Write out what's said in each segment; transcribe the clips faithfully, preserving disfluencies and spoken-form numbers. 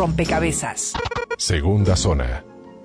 rompecabezas. Segunda zona.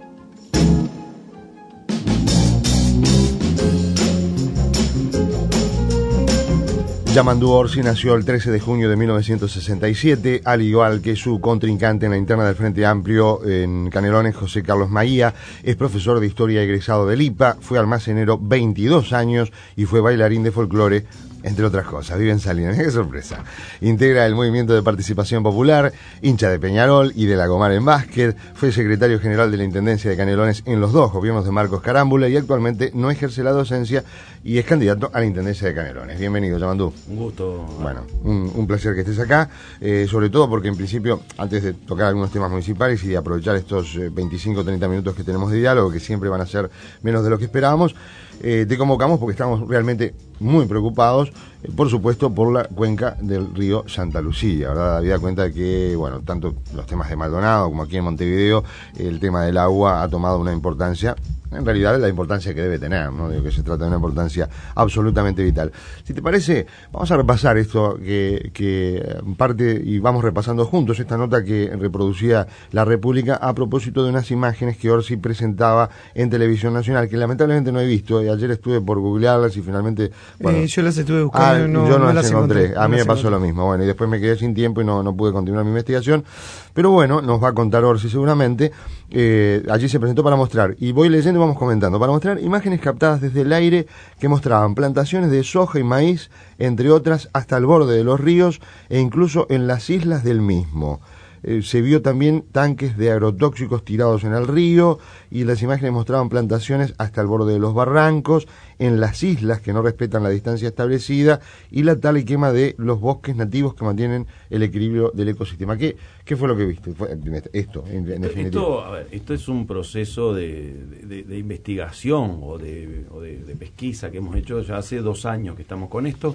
Yamandu Orsi nació el trece de junio de mil novecientos sesenta y siete, al igual que su contrincante en la interna del Frente Amplio en Canelones, José Carlos Maía. Es profesor de historia egresado del I P A, fue almacenero veintidós años y fue bailarín de folclore, entre otras cosas. Vive en Salinas, qué sorpresa. Integra el Movimiento de Participación Popular, hincha de Peñarol y de La Gomar en básquet. Fue secretario general de la Intendencia de Canelones en los dos gobiernos de Marcos Carámbula y actualmente no ejerce la docencia y es candidato a la Intendencia de Canelones. Bienvenido, Yamandu. Un gusto. Bueno, un, un placer que estés acá, eh, sobre todo porque en principio, antes de tocar algunos temas municipales y de aprovechar estos eh, veinticinco a treinta minutos que tenemos de diálogo, que siempre van a ser menos de lo que esperábamos, eh, te convocamos porque estamos realmente muy preocupados, eh, por supuesto, por la cuenca del río Santa Lucía, ¿verdad? Había cuenta de que, bueno, tanto los temas de Maldonado como aquí en Montevideo, el tema del agua ha tomado una importancia, en realidad es la importancia que debe tener, ¿no? Digo que se trata de una importancia absolutamente vital. Si te parece, vamos a repasar esto que, que en parte, y vamos repasando juntos esta nota que reproducía La República a propósito de unas imágenes que Orsi presentaba en Televisión Nacional, que lamentablemente no he visto, y ayer estuve por googlearlas y finalmente... Bueno, eh, yo las estuve buscando, ah, no, yo no, no las las encontré, encontré, a mí no me pasó encontré. lo mismo, bueno, y después me quedé sin tiempo y no, no pude continuar mi investigación, pero bueno, nos va a contar Orsi seguramente. Eh, allí se presentó para mostrar, y voy leyendo y vamos comentando, para mostrar imágenes captadas desde el aire que mostraban plantaciones de soja y maíz, entre otras, hasta el borde de los ríos e incluso en las islas del mismo. Eh, se vio también tanques de agrotóxicos tirados en el río y las imágenes mostraban plantaciones hasta el borde de los barrancos, en las islas que no respetan la distancia establecida y la tala y quema de los bosques nativos que mantienen el equilibrio del ecosistema. ¿Qué, qué fue lo que viste? Fue esto, en, en definitiva. Esto, a ver, esto es un proceso de, de, de investigación o, de, o de, de pesquisa que hemos hecho ya hace dos años que estamos con esto.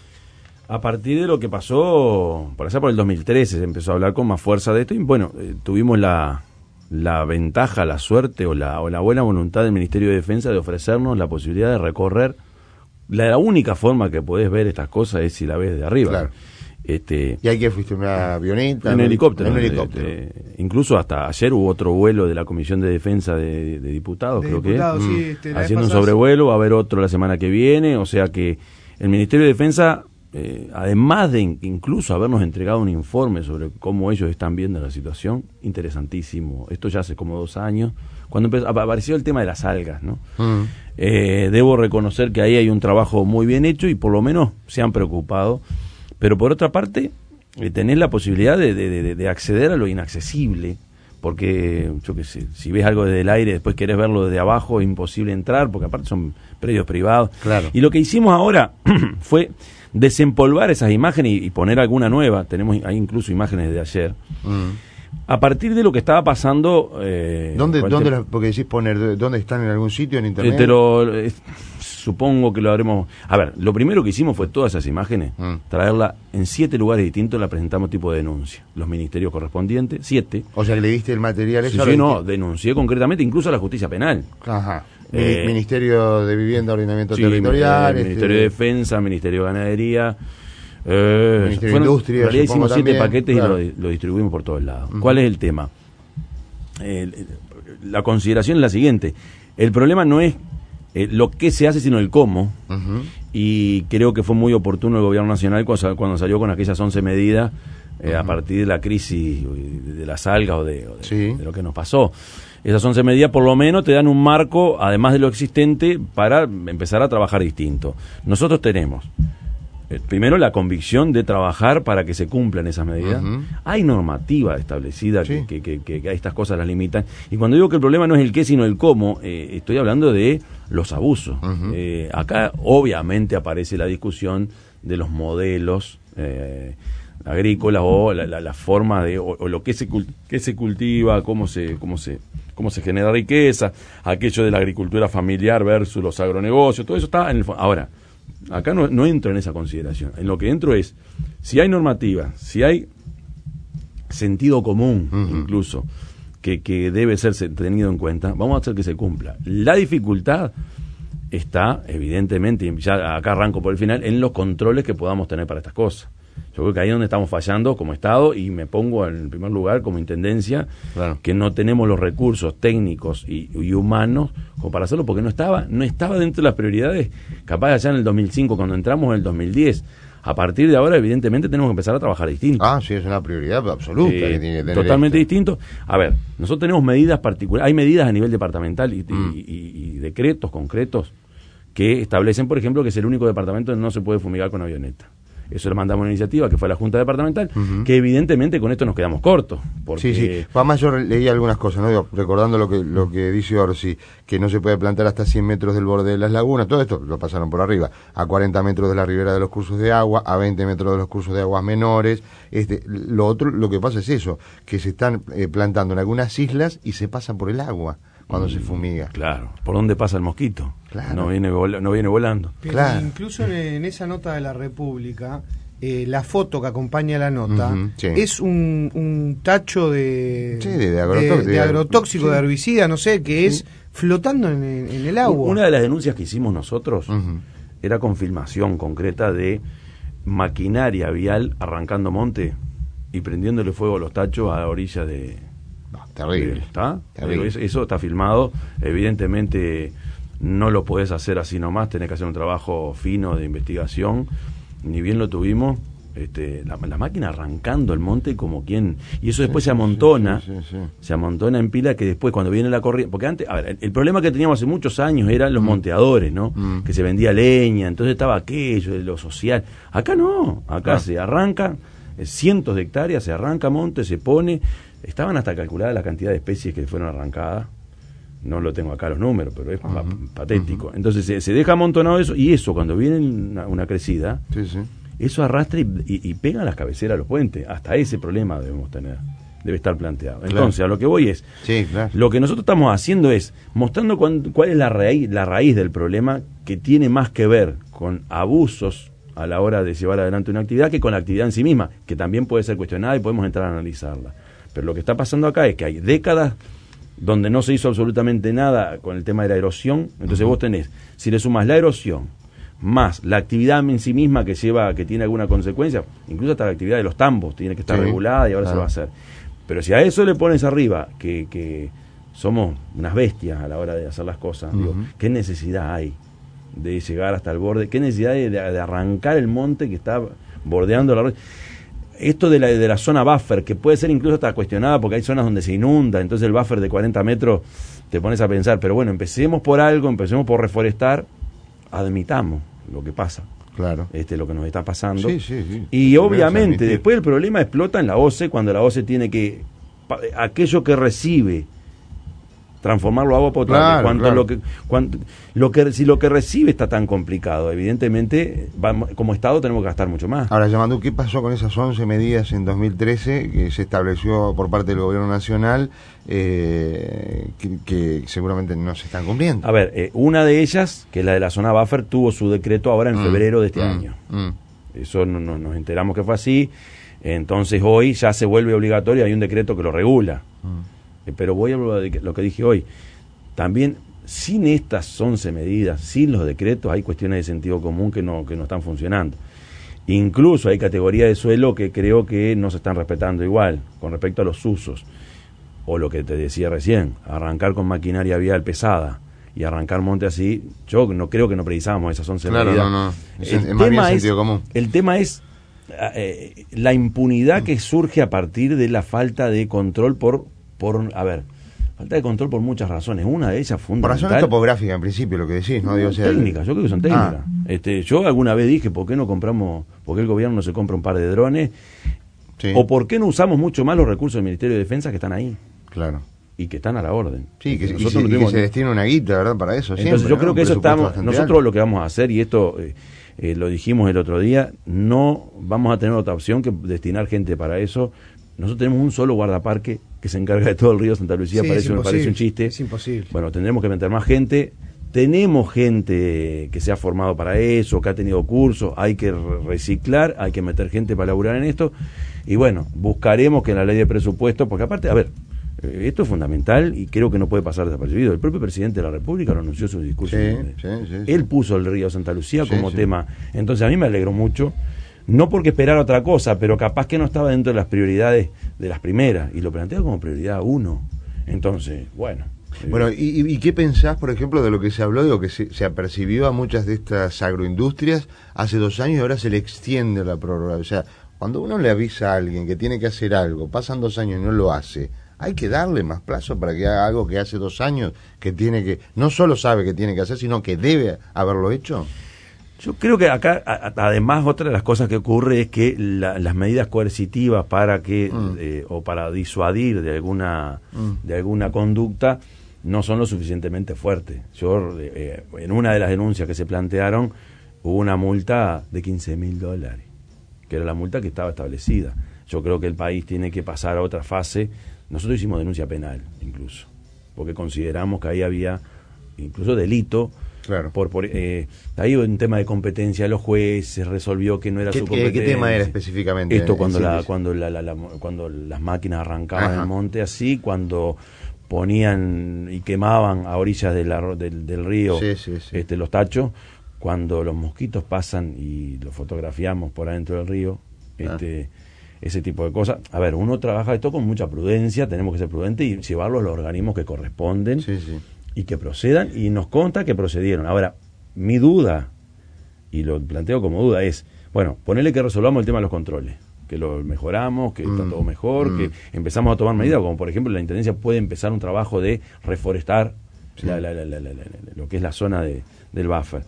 A partir de lo que pasó, por allá por el dos mil trece, se empezó a hablar con más fuerza de esto y bueno, eh, tuvimos la, la ventaja, la suerte o la, o la buena voluntad del Ministerio de Defensa de ofrecernos la posibilidad de recorrer. La, la única forma que podés ver estas cosas es si la ves de arriba. Claro. Este, ¿Y ahí que fuiste? ¿Una avioneta? En helicóptero. En helicóptero. Este, incluso hasta ayer hubo otro vuelo de la Comisión de Defensa de, de Diputados, De creo diputados, que sí, mm. este, la vez haciendo un pasada, sobrevuelo, va a haber otro la semana que viene, o sea que el Ministerio de Defensa, eh, además de in- incluso habernos entregado un informe sobre cómo ellos están viendo la situación, interesantísimo, esto ya hace como dos años, cuando empezó, apareció el tema de las algas, ¿no? Mm. Eh, debo reconocer que ahí hay un trabajo muy bien hecho y por lo menos se han preocupado, pero por otra parte, eh, tenés la posibilidad de, de, de, de acceder a lo inaccesible, porque yo qué sé, si ves algo desde el aire, después querés verlo desde abajo, es imposible entrar, porque aparte son predios privados. Claro. Y lo que hicimos ahora fue desempolvar esas imágenes y, y poner alguna nueva, tenemos hay incluso imágenes de ayer, Mm. a partir de lo que estaba pasando... Eh, ¿Dónde, con el dónde tema- las- porque decís poner, ¿dónde están en algún sitio en Eh, internet? te lo- eh, supongo que lo habremos... A ver, lo primero que hicimos fue todas esas imágenes, Mm. traerla en siete lugares distintos, la presentamos tipo de denuncia. Los ministerios correspondientes, siete. O sea, que le diste el material Sí, eso. sí, lo no, diste- denuncié concretamente incluso a la justicia penal. Ajá. Eh, Ministerio de Vivienda, Ordenamiento Sí, Territorial. eh, este, Ministerio de Defensa, Ministerio de Ganadería. Eh, Ministerio de fueron- Industria, En realidad supongo hicimos siete también, paquetes claro. y lo, lo distribuimos por todos lados. Ujú. ¿Cuál es el tema? El- el- la consideración es la siguiente. El problema no es eh, lo que se hace, sino el cómo. Ujú. Y creo que fue muy oportuno el gobierno nacional cuando, cuando salió con aquellas once medidas eh, a partir de la crisis de, de las algas o, de, o de, Sí. de lo que nos pasó. Esas once medidas por lo menos te dan un marco, además de lo existente, para empezar a trabajar distinto. Nosotros tenemos, eh, primero, la convicción de trabajar para que se cumplan esas medidas. Ujú. Hay normativa establecida Sí. que, que, que, que a estas cosas las limitan. Y cuando digo que el problema no es el qué, sino el cómo, eh, estoy hablando de los abusos. Ujú. Eh, acá, obviamente, aparece la discusión de los modelos eh, agrícolas o la, la, la forma de, o, o lo que se, cul- que se cultiva, cómo se, cómo se, cómo se genera riqueza, aquello de la agricultura familiar versus los agronegocios, todo eso está en el fondo. Ahora, acá no, no entro en esa consideración. En lo que entro es, si hay normativa, si hay sentido común, Ujú. incluso, que, que debe ser tenido en cuenta, vamos a hacer que se cumpla. La dificultad está, evidentemente, y ya acá arranco por el final, en los controles que podamos tener para estas cosas. Yo creo que ahí es donde estamos fallando como Estado, y me pongo en primer lugar como Intendencia, Claro. que no tenemos los recursos técnicos y, y humanos como para hacerlo, porque no estaba no estaba dentro de las prioridades, capaz allá en el dos mil cinco, cuando entramos en el dos mil diez. A partir de ahora, evidentemente, tenemos que empezar a trabajar distinto. Ah, sí, es una prioridad absoluta. Eh, que tiene que tener totalmente esto. distinto. A ver, nosotros tenemos medidas particulares, hay medidas a nivel departamental y, Mm. y- y- y decretos concretos que establecen, por ejemplo, que es el único departamento donde no se puede fumigar con avioneta. Eso le mandamos una iniciativa que fue a la Junta Departamental, Ujú. que evidentemente con esto nos quedamos cortos. Porque, Sí, sí. Además yo leí algunas cosas, ¿no? Digo, recordando lo que lo que dice Orsi, que no se puede plantar hasta cien metros del borde de las lagunas, todo esto lo pasaron por arriba, a cuarenta metros de la ribera de los cursos de agua, a veinte metros de los cursos de aguas menores. Este, lo otro, lo que pasa es eso, que se están eh, plantando en algunas islas y se pasan por el agua cuando se fumiga. Claro, ¿por dónde pasa el mosquito? Claro. No viene, vola- no viene volando. Pero Claro. incluso en, en esa nota de la República, eh, la foto que acompaña la nota Ujú, sí. es un, un tacho de, Sí, de- de agrotóxico, de- de de- agrotóxico, sí. de herbicida, no sé, que es flotando en, en el agua. Una de las denuncias que hicimos nosotros Ujú. era con filmación concreta de maquinaria vial arrancando monte y prendiéndole fuego a los tachos a la orilla de... No, terrible. ¿Está? Terrible. Pero eso, eso está filmado. Evidentemente no lo podés hacer así nomás, tenés que hacer un trabajo fino de investigación. Ni bien lo tuvimos, este, la, la máquina arrancando el monte como quien... Y eso después Sí, se sí, amontona, sí, sí, sí. se amontona en pila, que después cuando viene la corriente... Porque antes, a ver, el, el problema que teníamos hace muchos años eran los monteadores, ¿no? Mm. Que se vendía leña, entonces estaba aquello de lo social. Acá no, acá Ah. se arranca, eh, cientos de hectáreas, se arranca monte, se pone... Estaban hasta calculadas la cantidad de especies que fueron arrancadas. No lo tengo acá los números, pero es pa- Ujú, patético. Entonces se, se deja amontonado eso, y eso cuando viene una, una crecida, Sí, sí. eso arrastra y, y- y pega a las cabeceras de los puentes. Hasta ese problema debemos tener, debe estar planteado. Claro. Entonces, a lo que voy es, Sí, claro. lo que nosotros estamos haciendo es mostrando cuán- cuál es la raíz, la raíz del problema, que tiene más que ver con abusos a la hora de llevar adelante una actividad que con la actividad en sí misma, que también puede ser cuestionada y podemos entrar a analizarla. Pero lo que está pasando acá es que hay décadas donde no se hizo absolutamente nada con el tema de la erosión. Entonces vos tenés, si le sumas la erosión más la actividad en sí misma que lleva, que tiene alguna consecuencia, incluso hasta la actividad de los tambos tiene que estar Sí, regulada y ahora claro. se va a hacer. Pero si a eso le pones arriba que, que somos unas bestias a la hora de hacer las cosas, digo, Ujú. ¿qué necesidad hay de llegar hasta el borde? ¿Qué necesidad hay de, de arrancar el monte que está bordeando la red? Esto de la, de la zona buffer, que puede ser incluso hasta cuestionada porque hay zonas donde se inunda, entonces el buffer de cuarenta metros te pones a pensar, pero bueno, empecemos por algo, empecemos por reforestar, admitamos lo que pasa, Claro. este, lo que nos está pasando. Sí, sí, sí. Y Primero obviamente admitir. después el problema explota en la O C E, cuando la O C E tiene que, pa- aquello que recibe, transformarlo a agua potable. Claro, Cuanto claro. lo que, cuanto, lo que, si lo que recibe está tan complicado, evidentemente, vamos, como Estado tenemos que gastar mucho más. Ahora, Yamandú, ¿qué pasó con esas once medidas en dos mil trece que se estableció por parte del Gobierno Nacional eh, que, que seguramente no se están cumpliendo? A ver, eh, una de ellas, que es la de la zona buffer, tuvo su decreto ahora en Mm, febrero de este mm, año. mm. Eso no, no- nos enteramos que fue así. Entonces hoy ya se vuelve obligatorio, hay un decreto que lo regula. Eh, Pero voy a lo de que- lo que dije hoy. También, sin estas once medidas, sin los decretos, hay cuestiones de sentido común que no, que no están funcionando. Incluso hay categorías de suelo que creo que no se están respetando igual, con respecto a los usos. O lo que te decía recién, arrancar con maquinaria vial pesada y arrancar monte así, yo no creo que no precisábamos esas once Claro, medidas. no, no. Es- El es más bien tema sentido común. El tema es eh, la impunidad que surge a partir de la falta de control por, por a ver, falta de control por muchas razones. Una de ellas Por fundamental. razones topográficas, en principio, lo que decís, ¿no? Digo, o sea, el- técnicas, yo creo que son técnicas. Ah. Este, yo alguna vez dije, ¿por qué no compramos, por qué el gobierno no se compra un par de drones? Sí, ¿O por qué no usamos mucho más los recursos del Ministerio de Defensa que están ahí claro. y que están a la orden? Sí, que, y Nosotros se, no y que tuvimos- se destina una guita, ¿verdad? Para eso, Entonces siempre, yo ¿no? creo que Un eso presupuesto estamos, bastante nosotros alto. lo que vamos a hacer, y esto eh, eh, lo dijimos el otro día, no vamos a tener otra opción que destinar gente para eso. Nosotros tenemos un solo guardaparque que se encarga de todo el río Santa Lucía, Sí, parece, es me parece un imposible, chiste. es imposible. Bueno, tendremos que meter más gente. Tenemos gente que se ha formado para eso, que ha tenido cursos, hay que re- reciclar, hay que meter gente para laburar en esto. Y bueno, buscaremos que en la ley de presupuesto, porque aparte, a ver, eh, esto es fundamental y creo que no puede pasar desapercibido. El propio presidente de la República lo anunció en su discurso. Sí, Eh, sí, sí, sí. Él puso el río Santa Lucía Sí, como sí. tema. Entonces a mí me alegró mucho. no porque esperara otra cosa, pero capaz que no estaba dentro de las prioridades de las primeras, y lo plantea como prioridad uno. Entonces, bueno. Bueno, ¿y, y qué pensás, por ejemplo, de lo que se habló, de lo que se, se apercibió a muchas de estas agroindustrias hace dos años y ahora se le extiende la prórroga? O sea, cuando uno le avisa a alguien que tiene que hacer algo, pasan dos años y no lo hace, hay que darle más plazo para que haga algo que hace dos años, que tiene que, no solo sabe que tiene que hacer, sino que debe haberlo hecho. Yo creo que acá, a, además, otra de las cosas que ocurre es que la, las medidas coercitivas para que, mm. eh, o para disuadir de alguna, mm. de alguna conducta, no son lo suficientemente fuertes. Yo, eh, en una de las denuncias que se plantearon, hubo una multa de quince mil dólares, que era la multa que estaba establecida. Yo creo que el país tiene que pasar a otra fase. Nosotros hicimos denuncia penal, incluso, porque consideramos que ahí había incluso delito. Claro. Por, por eh, ahí un tema de competencia de los jueces, resolvió que no era ¿Qué, su competencia. ¿Qué tema era específicamente? Esto cuando, sí, la, sí. cuando, la, la, la, cuando las máquinas arrancaban Ajá. el monte así, cuando ponían y quemaban a orillas de la, del, del río sí, sí, sí. Este, los tachos, cuando los mosquitos pasan y los fotografiamos por adentro del río, este, ah. ese tipo de cosas. A ver, uno trabaja esto con mucha prudencia, tenemos que ser prudentes y llevarlo a los organismos que corresponden. Sí, sí. Y que procedan, y nos consta que procedieron. Ahora, mi duda, y lo planteo como duda, es, bueno, ponerle que resolvamos el tema de los controles, que lo mejoramos, que mm. está todo mejor, mm. que empezamos a tomar medidas, como por ejemplo la Intendencia puede empezar un trabajo de reforestar sí. la, la, la, la, la, la, lo que es la zona de, del buffer.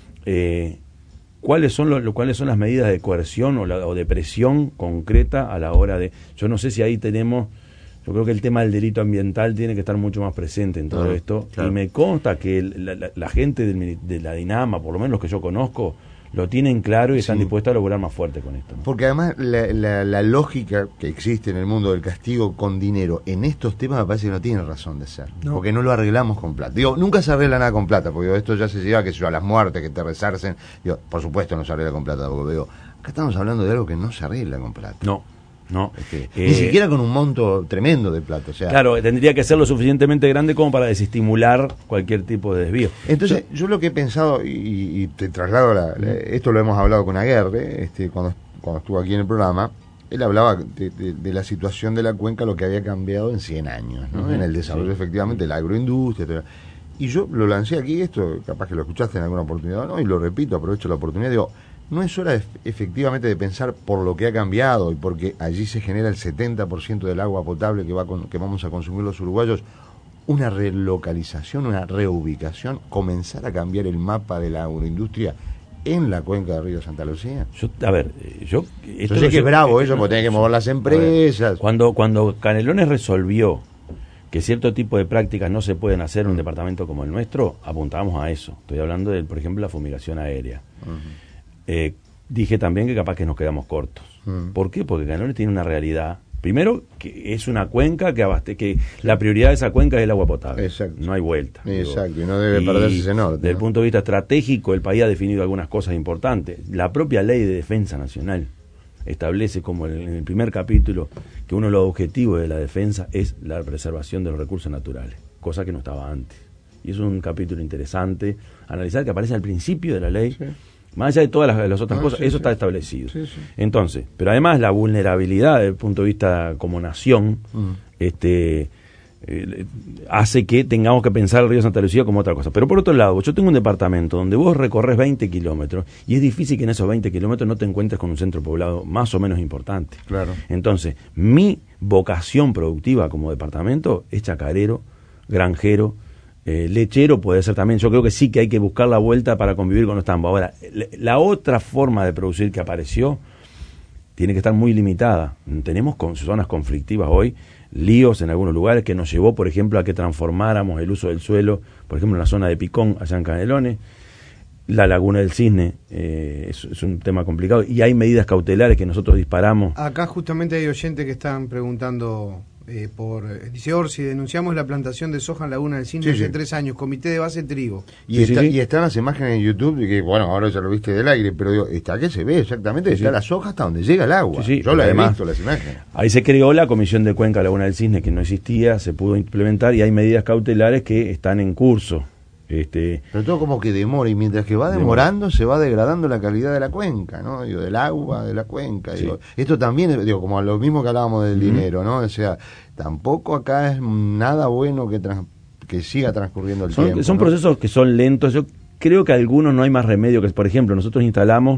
Eh, ¿cuáles son los, cuáles son las medidas de coerción o, la, o de presión concreta a la hora de... Yo no sé si ahí tenemos... Yo creo que el tema del delito ambiental tiene que estar mucho más presente en todo claro, esto. Claro. Y me consta que la, la, la gente del, de la Dinama, por lo menos los que yo conozco, lo tienen claro y están sí. dispuestos a lograr más fuerte con esto, ¿no? Porque además la, la, la lógica que existe en el mundo del castigo con dinero en estos temas me parece que no tiene razón de ser. No. Porque no lo arreglamos con plata. Digo, nunca se arregla nada con plata, porque digo, esto ya se lleva que yo, a las muertes, que te resarcen. Digo, por supuesto no se arregla con plata, porque digo, acá estamos hablando de algo que no se arregla con plata. No. No, este, eh, ni siquiera con un monto tremendo de plata. O sea, claro, tendría que ser lo suficientemente grande como para desestimular cualquier tipo de desvío. Entonces, yo, yo lo que he pensado, y, y te traslado, la, la, esto lo hemos hablado con Aguerre, este, cuando, cuando estuvo aquí en el programa, él hablaba de, de, de la situación de la cuenca, lo que había cambiado en cien años, ¿no? Uh-huh, en el desarrollo, sí. efectivamente, de la agroindustria. Todo. Y yo lo lancé aquí, esto capaz que lo escuchaste en alguna oportunidad, ¿no? Y lo repito, aprovecho la oportunidad, digo, no es hora de, efectivamente de pensar por lo que ha cambiado y porque allí se genera el setenta por ciento del agua potable que, va con, que vamos a consumir los uruguayos, una relocalización, una reubicación, comenzar a cambiar el mapa de la agroindustria en la cuenca del río Santa Lucía. Yo, a ver, yo... Esto yo sé que es bravo eso, porque tiene que mover las empresas. Cuando, cuando Canelones resolvió que cierto tipo de prácticas no se pueden hacer en un departamento como el nuestro, apuntábamos a eso. Estoy hablando de, por ejemplo, la fumigación aérea. Uh-huh. Eh, dije también que capaz que nos quedamos cortos. Mm. ¿Por qué? Porque Canelones tiene una realidad. Primero, que es una cuenca que abaste, que la prioridad de esa cuenca es el agua potable. Exacto. No hay vuelta. Exacto, digo. Y no debe y perderse ese norte. Desde ¿no? el punto de vista estratégico, el país ha definido algunas cosas importantes. La propia ley de defensa nacional establece como en el primer capítulo que uno de los objetivos de la defensa es la preservación de los recursos naturales, cosa que no estaba antes. Y es un capítulo interesante, analizar, que aparece al principio de la ley. Sí. Más allá de todas las, las otras ah, cosas, sí, eso sí. está establecido. Sí, sí. Entonces, pero además la vulnerabilidad desde el punto de vista como nación, uh-huh. este eh, hace que tengamos que pensar el río Santa Lucía como otra cosa. Pero por otro lado, yo tengo un departamento donde vos recorres veinte kilómetros y es difícil que en esos veinte kilómetros no te encuentres con un centro poblado más o menos importante. Claro. Entonces, mi vocación productiva como departamento es chacarero, granjero, Eh, lechero puede ser también. Yo creo que sí que hay que buscar la vuelta para convivir con los tambos. Ahora, la otra forma de producir que apareció tiene que estar muy limitada. Tenemos con, zonas conflictivas hoy, líos en algunos lugares que nos llevó, por ejemplo, a que transformáramos el uso del suelo, por ejemplo, en la zona de Picón, allá en Canelones. La Laguna del Cisne eh, es, es un tema complicado y hay medidas cautelares que nosotros disparamos. Acá justamente hay oyentes que están preguntando eh, por, eh, dice Orsi, denunciamos la plantación de soja en Laguna del Cisne sí, hace sí. tres años, comité de base trigo. Y, sí, está, sí, sí. y están las imágenes en YouTube, que bueno, ahora ya lo viste del aire, pero digo, está que se ve exactamente, sí, está sí. la soja hasta donde llega el agua. Sí, sí, Yo la además, he visto, las imágenes. Ahí se creó la Comisión de Cuenca Laguna del Cisne, que no existía, se pudo implementar y hay medidas cautelares que están en curso. Este, Pero todo como que demora, y mientras que va demorando, demora. se va degradando la calidad de la cuenca, ¿no? Digo, del agua, de la cuenca. Sí. Digo, esto también, digo, como lo mismo que hablábamos del uh-huh. dinero, ¿no? O sea, tampoco acá es nada bueno que, trans, que siga transcurriendo el son, tiempo. Son ¿no? procesos que son lentos. Yo creo que algunos no hay más remedio que, por ejemplo, nosotros instalamos,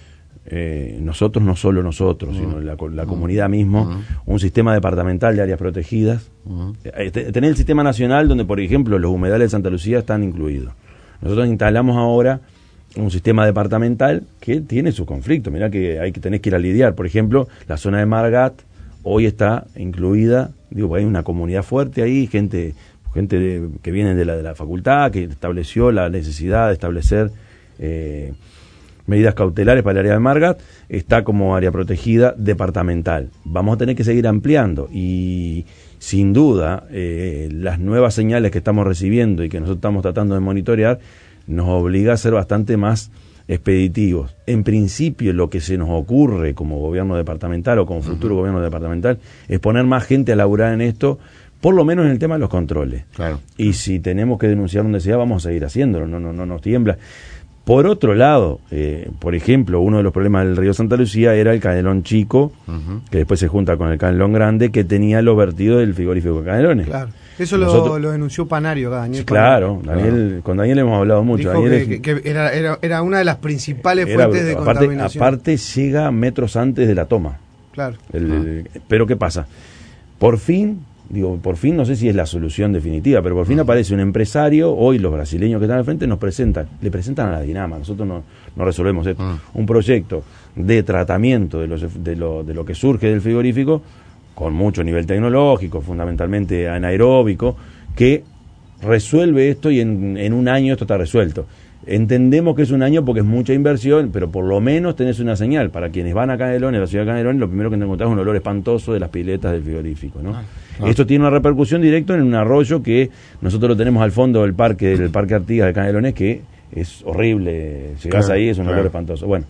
eh, nosotros, no solo nosotros, uh-huh. sino la, la comunidad mismo, uh-huh. un sistema departamental de áreas protegidas. Uh-huh. Eh, tener el sistema nacional donde, por ejemplo, los humedales de Santa Lucía están incluidos. Nosotros instalamos ahora un sistema departamental que tiene sus conflictos. Mirá que hay que tenés que ir a lidiar. Por ejemplo, la zona de Margat hoy está incluida, digo, hay una comunidad fuerte ahí, gente gente de, que viene de la, de la facultad, que estableció la necesidad de establecer eh, medidas cautelares para el área de Margat, está como área protegida departamental. Vamos a tener que seguir ampliando y sin duda eh, las nuevas señales que estamos recibiendo y que nosotros estamos tratando de monitorear nos obliga a ser bastante más expeditivos. En principio lo que se nos ocurre como gobierno departamental o como futuro uh-huh. gobierno departamental es poner más gente a laburar en esto, por lo menos en el tema de los controles. Claro. Y si tenemos que denunciar donde sea, vamos a seguir haciéndolo, no, no, no nos tiembla. Por otro lado, eh, por ejemplo, uno de los problemas del río Santa Lucía era el canelón chico, uh-huh. que después se junta con el canelón grande, que tenía los vertidos del frigorífico de Canelones. Claro. Eso Nosotros, lo, lo denunció Panario, Daniel. Claro, Daniel, claro, con Daniel hemos hablado mucho. Dijo Daniel que, es, que era, era, era una de las principales era, fuentes de aparte, contaminación. Aparte llega metros antes de la toma. Claro. El, ah. el, pero ¿qué pasa? Por fin... Digo, por fin, no sé si es la solución definitiva, pero por fin aparece un empresario, hoy los brasileños que están al frente nos presentan, le presentan a la Dinama, nosotros no, no resolvemos esto, un proyecto de tratamiento de, los, de, lo, de lo que surge del frigorífico, con mucho nivel tecnológico, fundamentalmente anaeróbico, que resuelve esto y en, en un año esto está resuelto. Entendemos que es un año porque es mucha inversión, pero por lo menos tenés una señal. Para quienes van a Canelones, a la ciudad de Canelones, lo primero que te encontrás es un olor espantoso de las piletas del frigorífico, ¿no? Ah, ah. Esto tiene una repercusión directa en un arroyo que nosotros lo tenemos al fondo del parque del parque Artigas de Canelones, que es horrible. Llegás claro, ahí, es un claro. olor espantoso. Bueno,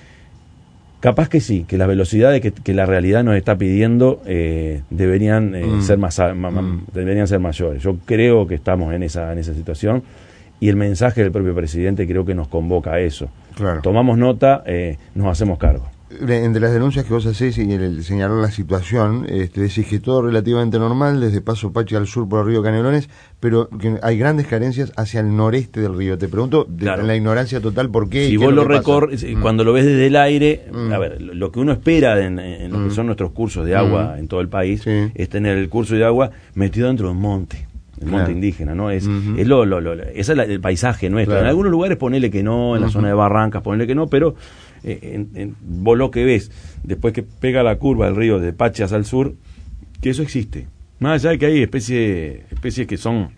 capaz que sí, que las velocidades que, que la realidad nos está pidiendo eh, deberían eh, mm. ser más ma, ma, mm. deberían ser mayores. Yo creo que estamos en esa en esa situación. Y el mensaje del propio presidente creo que nos convoca a eso. Claro. Tomamos nota, eh, nos hacemos cargo. Entre las denuncias que vos hacés y el señalar la situación, este, decís que todo relativamente normal, desde Paso Pachi al sur por el río Canelones, pero que hay grandes carencias hacia el noreste del río. Te pregunto, de, claro. en la ignorancia total, ¿por qué? Si ¿Qué vos lo, lo recorres, mm. cuando lo ves desde el aire, mm. a ver, lo que uno espera en, en lo mm. que son nuestros cursos de agua mm. en todo el país, sí. es tener el curso de agua metido dentro de un monte. El monte claro. indígena, ¿no? Es, uh-huh. es lo, lo, lo, ese es la, el paisaje nuestro. Claro. En algunos lugares ponele que no, en la uh-huh. zona de Barrancas ponele que no, pero eh, en, en, vos lo que ves, después que pega la curva del río de Pachi hacia el sur, que eso existe. Más allá de que hay especies, especies que son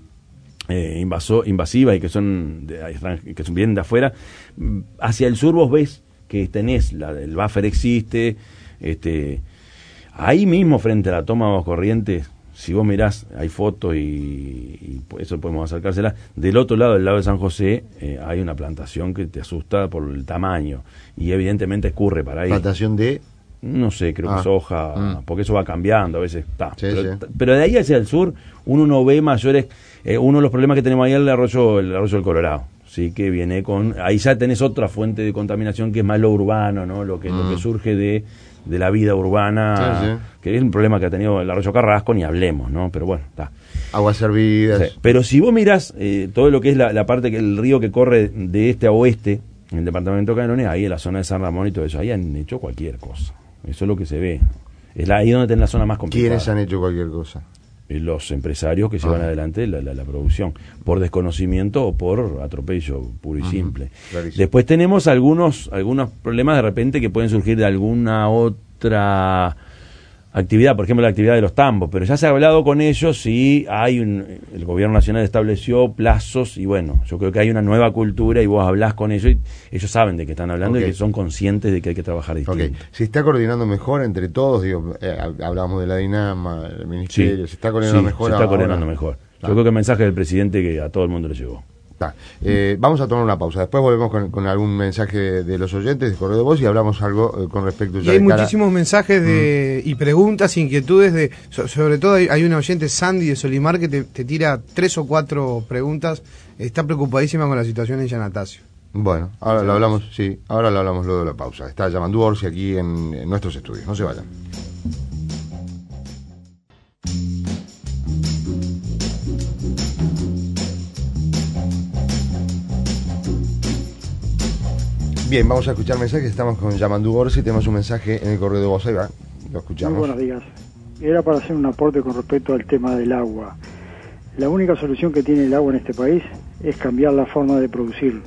eh, invaso, invasivas y que son, de, que son bien de afuera, hacia el sur vos ves que tenés, la, el buffer existe, este, ahí mismo frente a la toma de Aguas Corrientes. Si vos mirás, hay fotos y, y por eso podemos acercársela. Del otro lado, del lado de San José, eh, hay una plantación que te asusta por el tamaño y evidentemente escurre para ahí. ¿Plantación de? No sé, creo ah. que es hoja, mm. porque eso va cambiando a veces. Ta, sí, pero, sí. pero de ahí hacia el sur, uno no ve mayores. Eh, uno de los problemas que tenemos ahí es el arroyo, el arroyo del Colorado. Sí, que viene con. Ahí ya tenés otra fuente de contaminación que es más lo urbano, ¿no? Lo que, mm. lo que surge de. de la vida urbana, sí, sí. que es un problema que ha tenido el arroyo Carrasco, ni hablemos, ¿no? Pero bueno, está. Aguas servidas. Sí. Pero si vos mirás eh, todo lo que es la, la parte que el río que corre de este a oeste, en el departamento de Canelones, ahí en la zona de San Ramón y todo eso, ahí han hecho cualquier cosa. Eso es lo que se ve. Es la, ahí donde tenés la zona más complicada. ¿Quiénes han hecho cualquier cosa? Los empresarios que llevan ah. adelante la, la, la producción, por desconocimiento o por atropello puro y uh-huh. simple. Clarísimo. Después tenemos algunos algunos problemas de repente que pueden surgir de alguna otra actividad, por ejemplo la actividad de los tambos, pero ya se ha hablado con ellos y hay un, el gobierno nacional estableció plazos y bueno, yo creo que hay una nueva cultura y vos hablás con ellos y ellos saben de qué están hablando okay. y que son conscientes de que hay que trabajar distinto. Okay. Se está coordinando mejor entre todos, digo, eh, hablamos de la Dinama, el ministerio, sí, se está coordinando sí, mejor. se está ahora. coordinando mejor. Yo ah. creo que el mensaje del presidente que a todo el mundo le llegó. Eh, vamos a tomar una pausa, después volvemos con, con algún mensaje de, de los oyentes de Correo de Voz y hablamos algo eh, con respecto y hay muchísimos mensajes de mm. y preguntas, inquietudes de so, sobre todo hay, hay una oyente, Sandy de Solimar, que te, te tira tres o cuatro preguntas está preocupadísima con la situación en Yanatacio. Bueno, ahora lo hablamos, sí, ahora lo hablamos luego de la pausa. Está Yamandu Orsi aquí en, en nuestros estudios, no se vayan. Bien, vamos a escuchar mensajes, estamos con Yamandu Orsi, tenemos un mensaje en el correo de voz, ahí va, lo escuchamos. Muy buenos días. Era para hacer un aporte con respecto al tema del agua. La única solución que tiene el agua en este país es cambiar la forma de producir,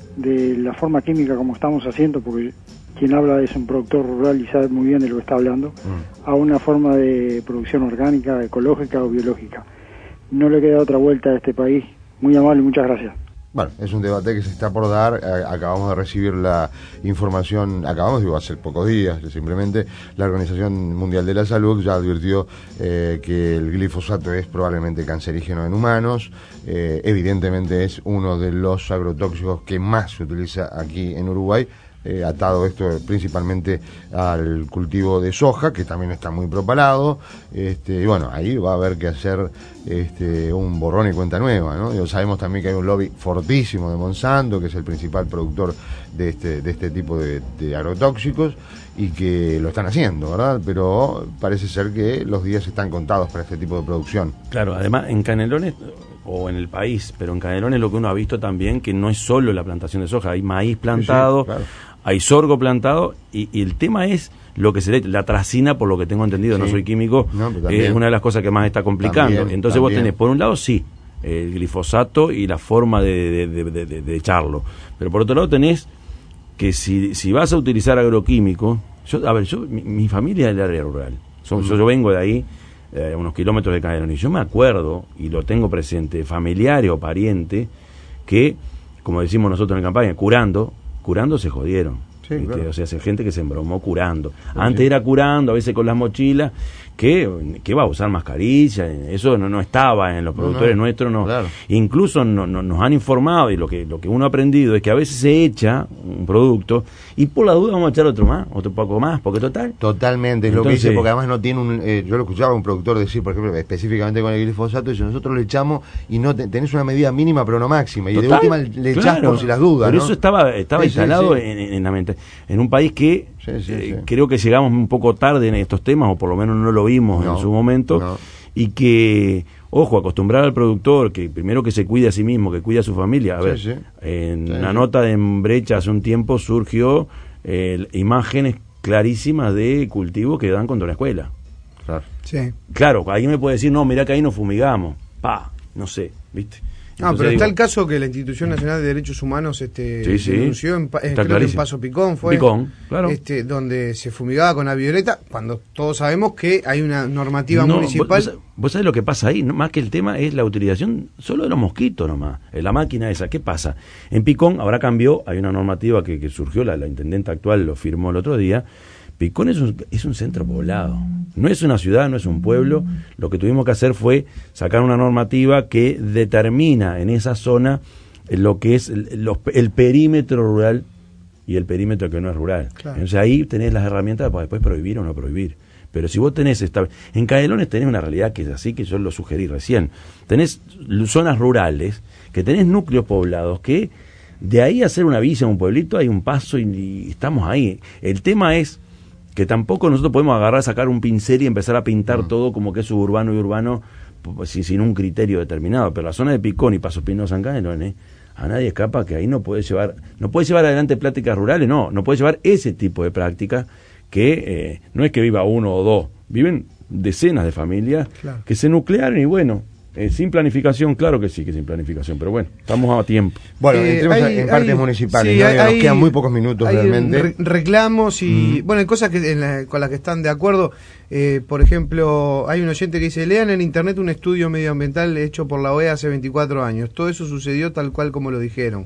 de la forma química como estamos haciendo, porque quien habla es un productor rural y sabe muy bien de lo que está hablando, mm. a una forma de producción orgánica, ecológica o biológica. No le queda otra vuelta a este país. Muy amable, muchas gracias. Bueno, es un debate que se está por dar, acabamos de recibir la información, acabamos, digo, hace pocos días, simplemente la Organización Mundial de la Salud ya advirtió eh, que el glifosato es probablemente cancerígeno en humanos, eh, evidentemente es uno de los agrotóxicos que más se utiliza aquí en Uruguay, eh, atado esto principalmente al cultivo de soja, que también está muy propalado, este, y bueno, ahí va a haber que hacer este, un borrón y cuenta nueva, ¿no? Y sabemos también que hay un lobby fortísimo de Monsanto, que es el principal productor de este, de este tipo de, de agrotóxicos, y que lo están haciendo, ¿verdad? Pero parece ser que los días están contados para este tipo de producción. Claro, además en Canelones, o en el país, pero en Canelones lo que uno ha visto también, que no es solo la plantación de soja, hay maíz plantado, sí, sí, claro. Hay sorgo plantado, y, y el tema es lo que se le, la tracina, por lo que tengo entendido, sí. No soy químico, no, es una de las cosas que más está complicando. También, Entonces también. Vos tenés, por un lado, sí, el glifosato y la forma de, de, de, de, de echarlo, pero por otro lado tenés que si, si vas a utilizar agroquímico, yo, a ver, yo mi, mi familia es del área rural, so, mm. yo, yo vengo de ahí, eh, unos kilómetros de Canelones, y yo me acuerdo, y lo tengo presente, familiar o pariente, que, como decimos nosotros en campaña, curando, curando se jodieron. Sí, claro. O sea, hay gente que se embromó curando. Sí, Antes sí. era curando, a veces con las mochilas, que, que va a usar mascarilla, eso no, no estaba en los productores no, no, nuestros, no. Claro. Incluso no, no, nos han informado, y lo que, lo que uno ha aprendido es que a veces se echa un producto, y por la duda vamos a echar otro más, otro poco más, porque total. Totalmente, es Entonces, lo que dice, porque además no tiene un, eh, yo lo escuchaba a un productor decir, por ejemplo, específicamente con el glifosato, dice, nosotros le echamos y no te, tenés una medida mínima pero no máxima, y total, de última le echás claro, por si las dudas. Pero ¿no? eso estaba, estaba sí, instalado sí, sí. En, en la mente, en un país que sí, sí, eh, sí. creo que llegamos un poco tarde en estos temas, o por lo menos no lo vimos no, en su momento, no. Y que, ojo, acostumbrar al productor, que primero que se cuide a sí mismo, que cuide a su familia. A ver, sí, sí. en sí, una sí. nota de En Brecha hace un tiempo surgió eh, imágenes clarísimas de cultivos que dan contra una escuela. Claro. Sí. Claro, alguien me puede decir, no, mirá que ahí nos fumigamos. Pa, no sé, ¿viste? No, pero está digo, el caso que la Institución Nacional de Derechos Humanos este, sí, sí, denunció en, en, creo que en Paso Picón, fue Picón, claro. este, donde se fumigaba con la violeta, cuando todos sabemos que hay una normativa no, municipal. Vos, vos sabés lo que pasa ahí, no, más que el tema es la utilización solo de los mosquitos nomás, la máquina esa. ¿Qué pasa? En Picón ahora cambió, hay una normativa que, que surgió, la, la intendente actual lo firmó el otro día. Picón es un, es un centro poblado, no es una ciudad, no es un pueblo. Lo que tuvimos que hacer fue sacar una normativa que determina en esa zona lo que es el, los, el perímetro rural y el perímetro que no es rural. Claro. Entonces ahí tenés las herramientas para después prohibir o no prohibir. Pero si vos tenés, esta, en Canelones tenés una realidad que es así, que yo lo sugerí recién. Tenés zonas rurales, que tenés núcleos poblados, que de ahí a hacer una villa, un pueblito, hay un paso y, y estamos ahí. El tema es que tampoco nosotros podemos agarrar, sacar un pincel y empezar a pintar mm. todo como que es suburbano y urbano sin, sin un criterio determinado. Pero la zona de Picón y Paso Pino San Canelones, a nadie escapa que ahí no puede llevar, no puede llevar adelante prácticas rurales, no, no puede llevar ese tipo de prácticas que eh, no es que viva uno o dos, viven decenas de familias claro. que se nuclearon y bueno, Eh, sin planificación, claro que sí, que sin planificación, pero bueno, estamos a tiempo. Bueno, eh, entremos hay, en partes hay, municipales, sí, ¿no? hay, nos quedan muy pocos minutos hay realmente. Re reclamos y, mm. bueno, hay cosas que en la, con las que están de acuerdo. Eh, por ejemplo, hay un oyente que dice, lean en internet un estudio medioambiental hecho por la O E A hace veinticuatro años. Todo eso sucedió tal cual como lo dijeron.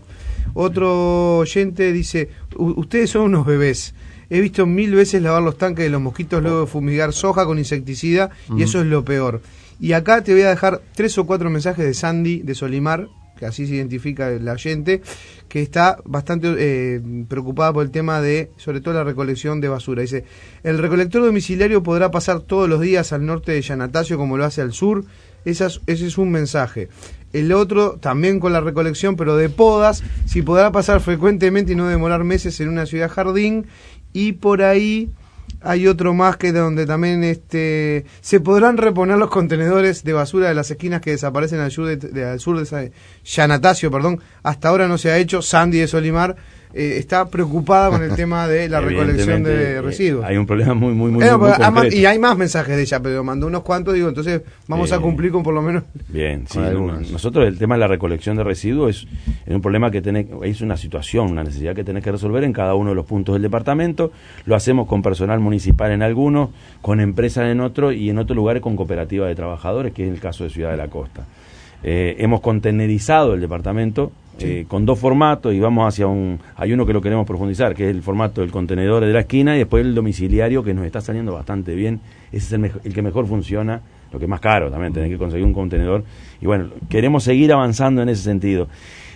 Otro oyente dice, ustedes son unos bebés. He visto mil veces lavar los tanques de los mosquitos luego de fumigar soja con insecticida mm. y eso es lo peor. Y acá te voy a dejar tres o cuatro mensajes de Sandy de Solimar, que así se identifica el oyente, que está bastante eh, preocupada por el tema de, sobre todo, la recolección de basura. Dice, el recolector domiciliario podrá pasar todos los días al norte de Yanatacio como lo hace al sur. Esas, ese es un mensaje. El otro, también con la recolección, pero de podas, si podrá pasar frecuentemente y no demorar meses en una ciudad jardín. Y por ahí hay otro más que donde también este se podrán reponer los contenedores de basura de las esquinas que desaparecen al sur de, de, al sur de Yanatacio, perdón. Hasta ahora no se ha hecho. Sandy de Solimar eh, está preocupada con el tema de la recolección de residuos. Eh, hay un problema muy, muy, muy, eh, muy concreto. Y hay más mensajes de ella, pero mandó unos cuantos, digo, entonces vamos eh, a cumplir con por lo menos. Bien, sí. Nosotros el tema de la recolección de residuos es, es un problema que tenés, es una situación, una necesidad que tenés que resolver en cada uno de los puntos del departamento. Lo hacemos con personal municipal en algunos, con empresas en otros y en otros lugares con cooperativas de trabajadores, que es el caso de Ciudad de la Costa. Eh, hemos contenerizado el departamento sí. eh, con dos formatos y vamos hacia un... Hay uno que lo queremos profundizar, que es el formato del contenedor de la esquina y después el domiciliario, que nos está saliendo bastante bien. Ese es el, mejor, el que mejor funciona, lo que es más caro también, tener que conseguir un contenedor. Y bueno, queremos seguir avanzando en ese sentido.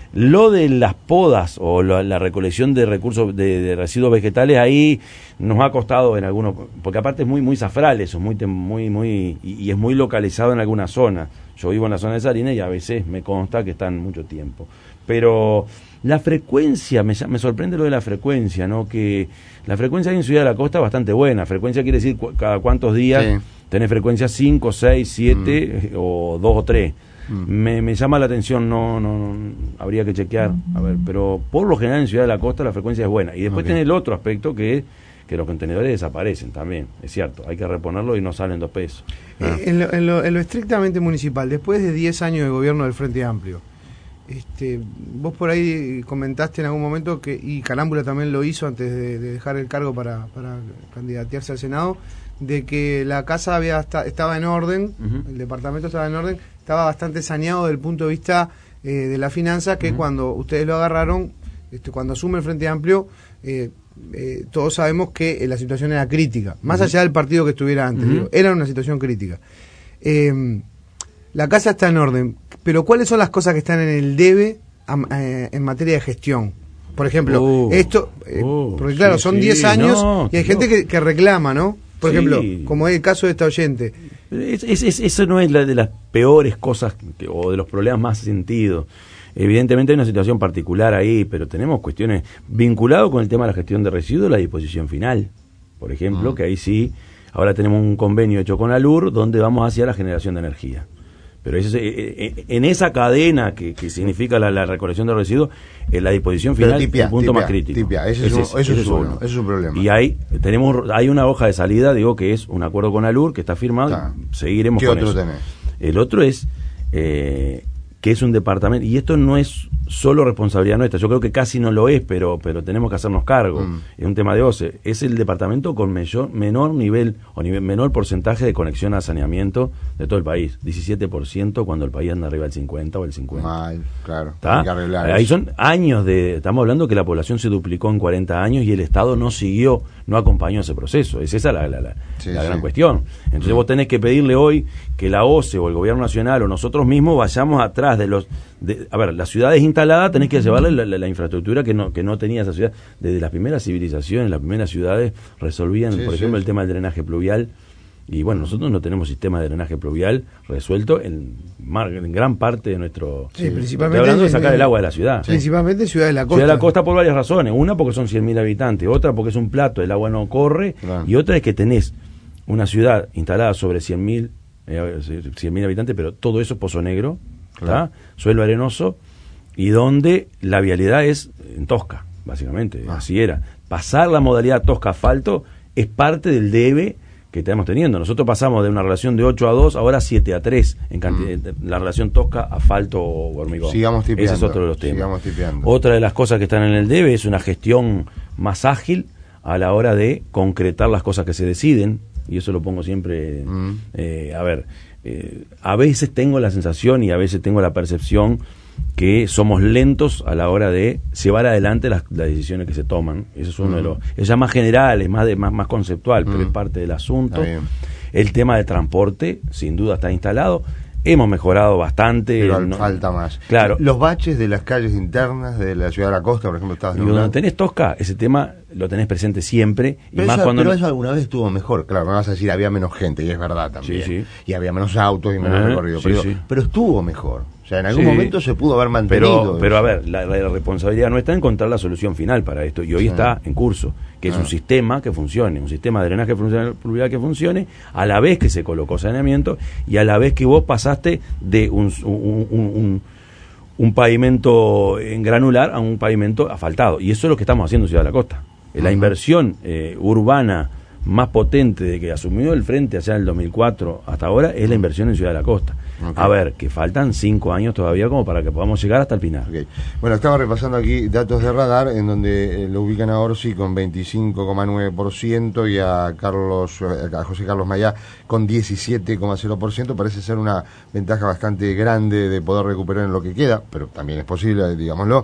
Lo de las podas o la, la recolección de recursos de, de residuos vegetales, ahí nos ha costado en algunos, porque aparte es muy muy zafral eso, muy muy muy y, y es muy localizado en alguna zona. Yo vivo en la zona de Salinas y a veces me consta que están mucho tiempo. Pero la frecuencia, me, me sorprende lo de la frecuencia, ¿no? Que la frecuencia en Ciudad de la Costa es bastante buena. Frecuencia quiere decir cu cada cuántos días sí. tenés frecuencia cinco, seis, siete mm. o dos o tres. Me, me llama la atención, no, no, no, habría que chequear, a ver, pero por lo general en Ciudad de la Costa la frecuencia es buena. Y después okay. tiene el otro aspecto que es que los contenedores desaparecen también, es cierto, hay que reponerlo y no salen dos pesos. Ah. Eh, en, lo, en, lo, en lo estrictamente municipal, después de diez años de gobierno del Frente Amplio, este, vos por ahí comentaste en algún momento, que y Carámbula también lo hizo antes de, de dejar el cargo para, para candidatearse al Senado, de que la casa había estaba en orden, uh-huh. el departamento estaba en orden, estaba bastante saneado desde el punto de vista eh, de la finanza, que uh-huh. cuando ustedes lo agarraron, este, cuando asume el Frente Amplio, eh, eh, todos sabemos que eh, la situación era crítica, más uh-huh. allá del partido que estuviera antes, uh-huh. digo, era una situación crítica. Eh, la casa está en orden, pero ¿cuáles son las cosas que están en el debe a, eh, en materia de gestión? Por ejemplo, uh, esto, eh, uh, porque claro, sí, son diez sí, años no, y hay no. gente que, que reclama, ¿no? Por sí. ejemplo, como es el caso de esta oyente. Es, es, es, eso no es la de las peores cosas que, o de los problemas más sentidos. Evidentemente hay una situación particular ahí, pero tenemos cuestiones vinculadas con el tema de la gestión de residuos, la disposición final. Por ejemplo, uh-huh. que ahí sí, ahora tenemos un convenio hecho con ALUR donde vamos hacia la generación de energía. Pero eso, en esa cadena que, que significa la, la recolección de residuos, en la disposición final tipia, es el punto tipia, más crítico. Tipia, ese es, es, un, eso es, es uno, eso es un problema. Y hay, tenemos, hay una hoja de salida, digo, que es un acuerdo con ALUR que está firmado, claro. y seguiremos ¿Qué con otro eso. Tenés? El otro es eh, que es un departamento, y esto no es solo responsabilidad nuestra, yo creo que casi no lo es, pero pero tenemos que hacernos cargo, mm. es un tema de O C E, es el departamento con mayor, menor nivel o nivel, menor porcentaje de conexión a saneamiento de todo el país, diecisiete por ciento cuando el país anda arriba del cincuenta o el cincuenta. Mal, claro, hay que arreglar ahí eso. Son años de, estamos hablando que la población se duplicó en cuarenta años y el Estado no siguió, no acompañó ese proceso, es esa la, la, la, sí, la sí. gran cuestión. Entonces mm. vos tenés que pedirle hoy que la O C E o el gobierno nacional o nosotros mismos vayamos atrás de los, de, a ver, las ciudades instaladas tenés que llevarle la, la, la infraestructura que no que no tenía esa ciudad. Desde las primeras civilizaciones, las primeras ciudades resolvían, sí, por ejemplo, sí. el tema del drenaje pluvial. Y bueno, nosotros no tenemos sistema de drenaje pluvial resuelto en, en gran parte de nuestro... Sí, principalmente... Estoy hablando de sacar el agua de la ciudad. Sí. Principalmente Ciudad de la Costa. Ciudad de la Costa por varias razones. Una porque son cien mil habitantes, otra porque es un plato, el agua no corre, claro. y otra es que tenés una ciudad instalada sobre cien mil eh, habitantes, pero todo eso es Pozo Negro, claro. suelo arenoso, y donde la vialidad es en tosca, básicamente, ah. así era. Pasar la modalidad tosca-asfalto es parte del debe que estamos teniendo. Nosotros pasamos de una relación de ocho a dos, ahora siete a tres, en cantidad, mm. la relación tosca, asfalto o hormigón. Sigamos tipeando. Ese es otro de los temas. Sigamos tipeando. Otra de las cosas que están en el debe es una gestión más ágil a la hora de concretar las cosas que se deciden, y eso lo pongo siempre, mm. eh, a ver, eh, a veces tengo la sensación y a veces tengo la percepción que somos lentos a la hora de llevar adelante las, las decisiones que se toman. Eso es uno mm. de los, es ya más general, es más de, más, más conceptual, mm. pero es parte del asunto. El tema de transporte, sin duda, está instalado. Hemos mejorado bastante. Pero no, falta más. Claro. Los baches de las calles internas de la Ciudad de la Costa, por ejemplo, estabas y donde tenés tosca, ese tema lo tenés presente siempre. Y pero más eso, cuando pero no... eso alguna vez estuvo mejor, claro, me vas a decir, había menos gente, y es verdad también. Sí, sí. Y había menos autos y menos Ah, recorrido, sí, pero, sí. pero estuvo mejor. O sea, en algún Sí. momento se pudo haber mantenido. Pero, pero a ver, la, la responsabilidad nuestra es encontrar la solución final para esto, y hoy Sí. está en curso, que es Ah. un sistema que funcione, un sistema de drenaje pluvial que funcione, a la vez que se colocó saneamiento, y a la vez que vos pasaste de un, un, un, un, un pavimento en granular a un pavimento asfaltado, y eso es lo que estamos haciendo en Ciudad de la Costa. La Ajá. inversión eh, urbana más potente de que asumió el frente allá en el dos mil cuatro hasta ahora es la inversión en Ciudad de la Costa. Okay. A ver, que faltan cinco años todavía como para que podamos llegar hasta el final. Okay. Bueno, estaba repasando aquí datos de radar en donde eh, lo ubican a Orsi con veinticinco coma nueve por ciento y a Carlos eh, a José Carlos Mayá con diecisiete coma cero por ciento. Parece ser una ventaja bastante grande de poder recuperar en lo que queda, pero también es posible, digámoslo.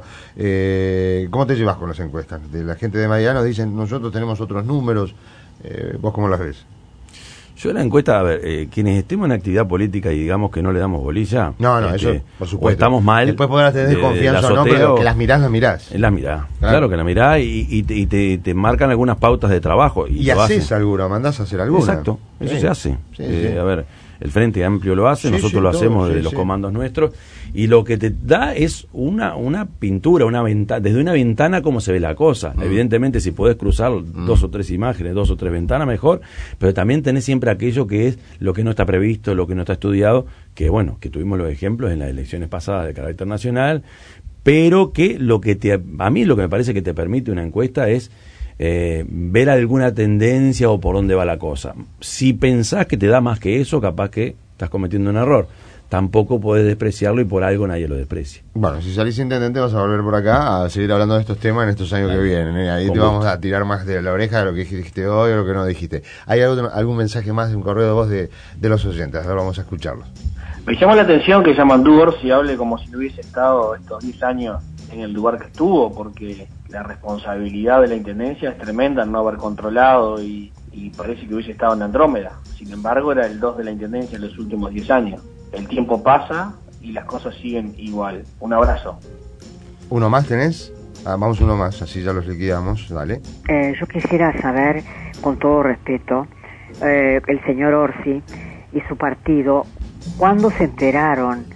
Eh, ¿Cómo te llevas con las encuestas? De la gente de Mayá nos dicen, nosotros tenemos otros números. Eh, ¿Vos cómo las ves? Yo la encuesta, a ver, eh, quienes estemos en actividad política y digamos que no le damos bolilla, No, no, este, eso por supuesto. o estamos mal. Después podrás tener de- desconfianza del o no, pero azoteo, que las mirás, las mirás. Es la mirada, Claro. claro, que la mirada y, y, te, y te, te marcan algunas pautas de trabajo. Y, Y lo haces hacen. alguna, mandás a hacer alguna. Exacto, eso Sí. se hace. Sí, Eh, sí. A ver, el Frente Amplio lo hace, Sí, nosotros sí, lo todo, hacemos sí, desde los sí. comandos nuestros, y lo que te da es una una pintura, una ventana, desde una ventana cómo se ve la cosa. Mm. Evidentemente, si podés cruzar dos o tres imágenes, dos o tres ventanas, mejor, pero también tenés siempre aquello que es lo que no está previsto, lo que no está estudiado, que bueno, que tuvimos los ejemplos en las elecciones pasadas de carácter nacional, pero que lo que te, a mí lo que me parece que te permite una encuesta es Eh, ver alguna tendencia o por dónde va la cosa. Si pensás que te da más que eso, capaz que estás cometiendo un error. Tampoco podés despreciarlo y por algo nadie lo desprecia. Bueno, si salís intendente vas a volver por acá a seguir hablando de estos temas en estos años Claro. que vienen. ¿eh? Ahí Con te gusto. vamos a tirar más de la oreja de lo que dijiste hoy o lo que no dijiste. ¿Hay algún, algún mensaje más de un correo de voz de, de los oyentes? Ahora vamos a escucharlos. Me llama la atención que Yamandu Orsi hable como si no hubiese estado estos diez años en el lugar que estuvo, porque la responsabilidad de la intendencia es tremenda en no haber controlado y, y parece que hubiese estado en Andrómeda. Sin embargo, era el dos de la intendencia en los últimos diez años. El tiempo pasa y las cosas siguen igual. Un abrazo. ¿Uno más tenés? Ah, vamos uno más, así ya los liquidamos. Dale. Eh, yo quisiera saber, con todo respeto, eh, el señor Orsi y su partido, ¿cuándo se enteraron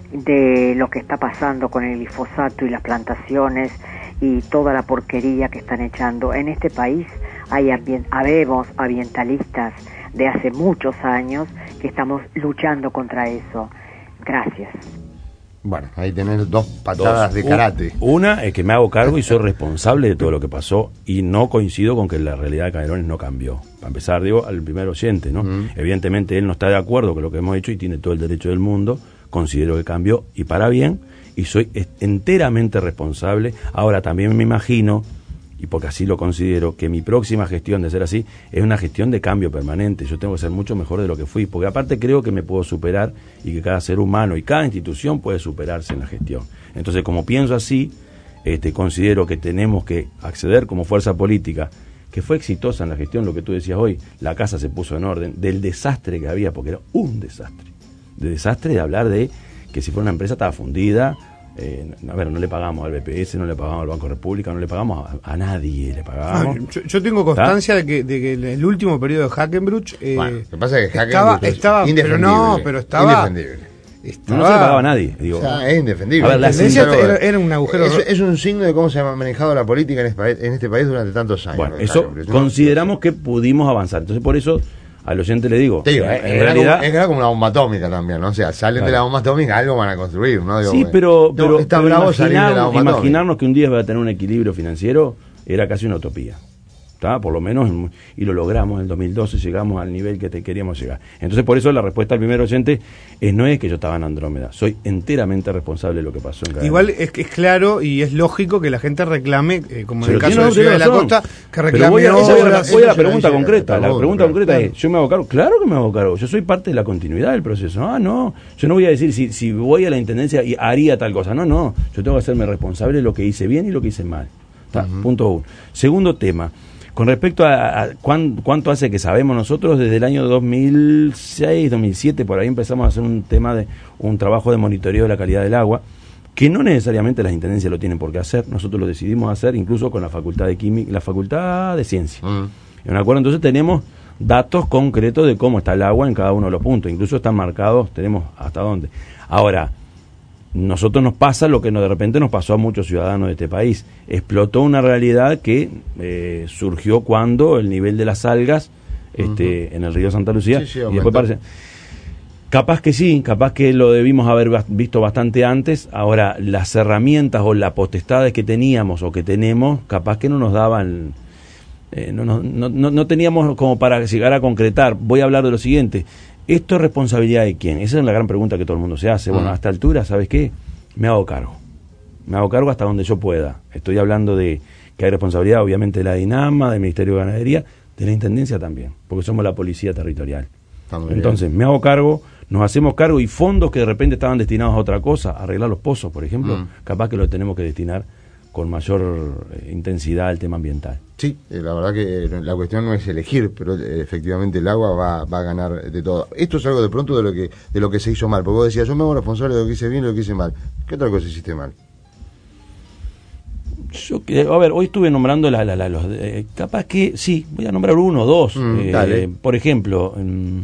de lo que está pasando con el glifosato y las plantaciones y toda la porquería que están echando? En este país hay ambien- habemos ambientalistas de hace muchos años que estamos luchando contra eso. Gracias. Bueno, ahí tenés dos patadas Dos. de U- karate. Una es que me hago cargo y soy responsable de todo lo que pasó y no coincido con que la realidad de Canelones no cambió. Para empezar, digo, al primer oyente, ¿no? Mm. Evidentemente él no está de acuerdo con lo que hemos hecho y tiene todo el derecho del mundo. Considero que cambió y para bien y soy es- enteramente responsable. Ahora también me imagino, y porque así lo considero, que mi próxima gestión, de ser así, es una gestión de cambio permanente. Yo tengo que ser mucho mejor de lo que fui, porque aparte creo que me puedo superar y que cada ser humano y cada institución puede superarse en la gestión. Entonces, como pienso así, este, considero que tenemos que acceder como fuerza política, que fue exitosa en la gestión, lo que tú decías hoy, la casa se puso en orden, del desastre que había, porque era un desastre. De desastre de hablar de que si fuera una empresa estaba fundida. Eh, a ver, no le pagamos al B P S, no le pagamos al Banco República, no le pagamos a, a nadie, le pagamos. Ah, yo, yo tengo constancia de que, de que en el último periodo de Hackenbruch eh, Bueno, lo que pasa es que estaba, Hackenbruch es estaba pero indefendible. no, pero estaba, Indefendible. estaba No, no se le pagaba a nadie. Digo, O sea, es indefendible. A ver, la Es tendencia algo- era, era un agujero. es, es un signo de cómo se ha manejado la política en este país, en este país durante tantos años. bueno, ¿no? eso Hackenbruch, ¿no? consideramos que pudimos avanzar. Entonces, por eso al oyente le digo, Te digo, en, eh, en era realidad, como, era como una bomba atómica también, ¿no? O sea, salen Claro. de la bomba atómica, algo van a construir, ¿no? Digo, sí, eh, pero, no, pero, está pero bravo salir de la imaginar- bomba atómica. imaginarnos que un día va a tener un equilibrio financiero era casi una utopía. ¿Está? Por lo menos, y lo logramos en el dos mil doce, llegamos al nivel que te queríamos llegar. Entonces, por eso la respuesta al primer oyente es, no es que yo estaba en Andrómeda, soy enteramente responsable de lo que pasó en cada Igual es, es claro y es lógico que la gente reclame, eh, como en Pero el caso tiene- de Ciudad de la tiene Costa, razón. que Pero reclame voy a, esa voy a la- obras. voy a la eso se lo pregunta dice concreta. todo La el mundo, pregunta claro. concreta Claro. es, ¿yo me hago cargo? Claro que me hago cargo. Yo soy parte de la continuidad del proceso. Ah, no. Yo no voy a decir si, si voy a la intendencia y haría tal cosa. No, no. Yo tengo que hacerme responsable de lo que hice bien y lo que hice mal. ¿Tá? Ujú. Punto uno. Segundo tema. Con respecto a, a cuán- cuánto hace que sabemos nosotros, desde el año dos mil seis, dos mil siete, por ahí empezamos a hacer un tema de un trabajo de monitoreo de la calidad del agua. que no necesariamente las intendencias lo tienen por qué hacer, nosotros lo decidimos hacer incluso con la facultad de química, la facultad de ciencia. Mm. ¿De acuerdo? Entonces tenemos datos concretos de cómo está el agua en cada uno de los puntos, incluso están marcados, tenemos hasta dónde. Ahora, nosotros nos pasa lo que no, de repente nos pasó a muchos ciudadanos de este país, explotó una realidad que eh, surgió cuando el nivel de las algas este, uh-huh. en el río Santa Lucía, sí, sí, y después parece... Capaz que sí, capaz que lo debimos haber visto bastante antes. Ahora, las herramientas o las potestades que teníamos o que tenemos, capaz que no nos daban, eh, no, no, no, no teníamos como para llegar a concretar. Voy a hablar de lo siguiente. ¿Esto es responsabilidad de quién? Esa es la gran pregunta que todo el mundo se hace. Bueno, a esta altura, ¿sabes qué? Me hago cargo. Me hago cargo hasta donde yo pueda. Estoy hablando de que hay responsabilidad, obviamente, de la DINAMA, del Ministerio de Ganadería, de la Intendencia también, porque somos la policía territorial. Entonces, me hago cargo, nos hacemos cargo, y fondos que de repente estaban destinados a otra cosa, arreglar los pozos, por ejemplo, mm. capaz que lo tenemos que destinar con mayor eh, intensidad al tema ambiental. Sí, eh, la verdad que eh, la cuestión no es elegir, pero eh, efectivamente el agua va, va a ganar de todo. Esto es algo de pronto de lo que de lo que se hizo mal, porque vos decías, yo me hago responsable de lo que hice bien y lo que hice mal. ¿Qué otra cosa hiciste mal? Yo, a ver, hoy estuve nombrando la, la, la, los, eh, capaz que, sí, voy a nombrar uno o dos. Mm, eh, dale. Por ejemplo... Eh,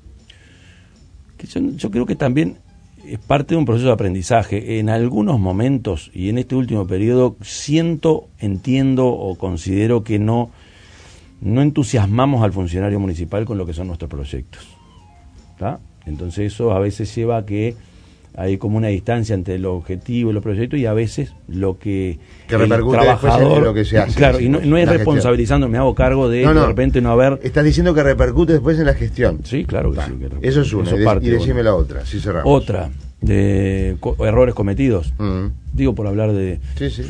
que yo, yo creo que también es parte de un proceso de aprendizaje. En algunos momentos, y en este último periodo, siento, entiendo o considero que no, no entusiasmamos al funcionario municipal con lo que son nuestros proyectos. ¿Tá? Entonces eso a veces lleva a que hay como una distancia entre el objetivo y los proyectos, y a veces lo que, que repercute el trabajador en lo que se hace. Claro, y no, no es responsabilizando, me hago cargo de no, no, de repente no haber... Estás diciendo que repercute después en la gestión. Sí, claro que Va, sí. Que eso es una, eso y, parte, y decime bueno. la otra, si cerramos. Otra, de co errores cometidos. Uh-huh. Digo, por hablar de... Sí, sí.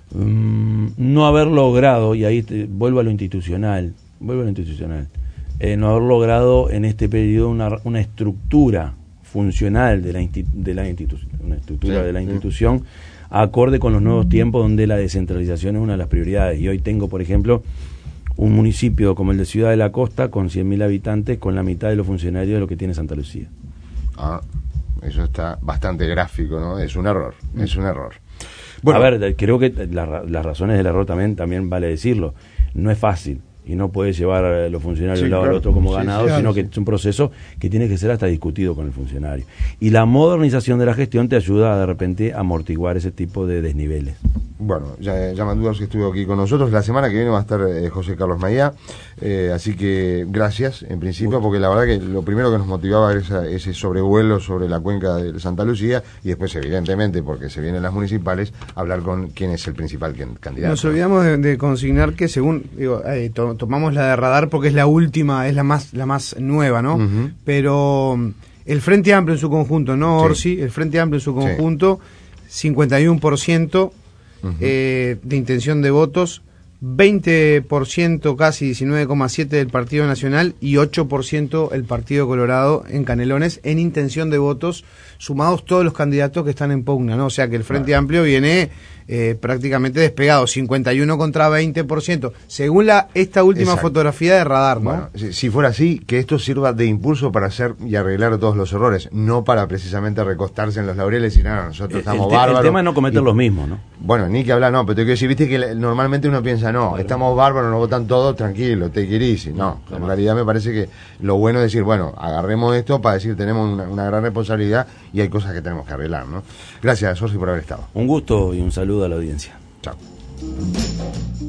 Um, no haber logrado, y ahí te, vuelvo a lo institucional, vuelvo a lo institucional, eh, no haber logrado en este periodo una, una estructura funcional de la, de la institución, una estructura sí, de la institución, sí. acorde con los nuevos tiempos, donde la descentralización es una de las prioridades. Y hoy tengo, por ejemplo, un municipio como el de Ciudad de la Costa, con cien mil habitantes, con la mitad de los funcionarios de lo que tiene Santa Lucía. Ah, eso está bastante gráfico, ¿no? Es un error, mm. es un error. Bueno, a ver, creo que la, las razones del error también, también vale decirlo. No es fácil. Y no puede llevar a los funcionarios de sí, un lado claro. al otro como sí, ganados, sí, sino sí. que es un proceso que tiene que ser hasta discutido con el funcionario. Y la modernización de la gestión te ayuda de repente a amortiguar ese tipo de desniveles. Bueno, ya, ya Mandúas que estuvo aquí con nosotros. La semana que viene va a estar eh, José Carlos Mayá, eh, así que gracias en principio, porque la verdad que lo primero que nos motivaba era esa, ese sobrevuelo sobre la cuenca de Santa Lucía, y después evidentemente, porque se vienen las municipales, hablar con quién es el principal candidato. Nos olvidamos de, de consignar que según, digo, eh, to, tomamos la de Radar porque es la última, es la más, la más nueva, ¿no? Uh-huh. Pero el Frente Amplio en su conjunto, no Orsi, sí. el Frente Amplio en su conjunto, sí. cincuenta y uno por ciento Uh-huh. eh, de intención de votos, veinte por ciento, casi diecinueve coma siete por ciento del Partido Nacional y ocho por ciento el Partido Colorado en Canelones en intención de votos, sumados todos los candidatos que están en pugna, ¿no? O sea que el Frente claro. Amplio viene eh, prácticamente despegado, cincuenta y uno contra veinte por ciento, según la esta última Exacto. fotografía de Radar, ¿no? Bueno, si, si fuera así, que esto sirva de impulso para hacer y arreglar todos los errores, no para precisamente recostarse en los laureles y nada, nosotros estamos el te, bárbaros. El tema es no cometer y, los mismos, ¿no? Bueno, ni que hablar, no, pero te quiero decir, viste que normalmente uno piensa, no, claro. estamos bárbaros, nos votan todos, tranquilo, te querís, no, claro. en realidad me parece que lo bueno es decir, bueno, agarremos esto para decir, tenemos una, una gran responsabilidad y hay cosas que tenemos que arreglar, ¿no? Gracias, Orsi, por haber estado. Un gusto y un saludo a la audiencia. Chao.